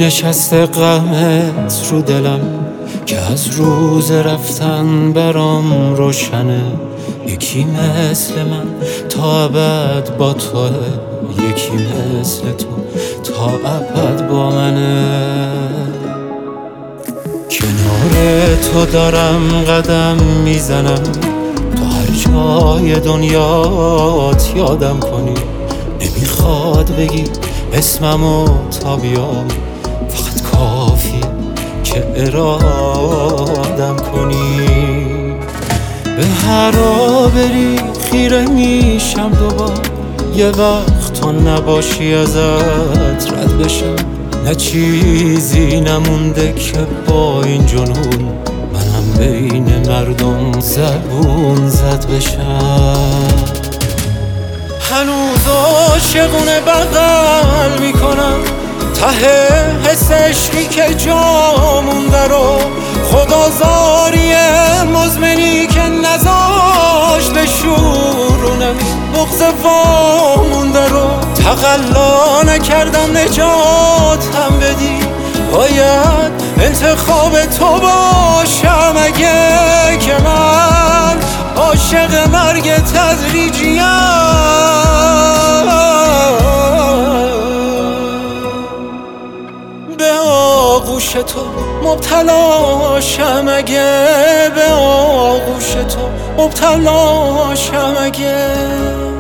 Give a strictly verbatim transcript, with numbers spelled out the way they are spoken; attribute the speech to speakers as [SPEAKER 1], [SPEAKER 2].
[SPEAKER 1] نشسته غمت رو دلم که از روز رفتن برام روشنه. یکی مثل من تا ابد با توه، یکی مثل تو تا ابد با منه. کنار تو دارم قدم میزنم، تو هر جای دنیات یادم کنی. نمیخواد بگی اسممو تا بیام، فقط کافیه که ارادم کنی. به هر راه بری خیره میشم دوبار، یه وقت تو نباشی ازت رد بشم. نه چیزی نمونده که با این جنون منم بین مردم زبون زد بشم. هنوز عاشقونه بغل میکنم ته حس عشقی که جا مونده رو، خدازاری مزمنی که نذاش به شورونم بغض وامونده رو. تقلا نکردم نجاتم بدی، باید انتخاب تو باشم اگه که من عاشق مرگ تدریجیم. به آغوش تو مبتلاشم اگه، به آغوش تو مبتلاشم اگه.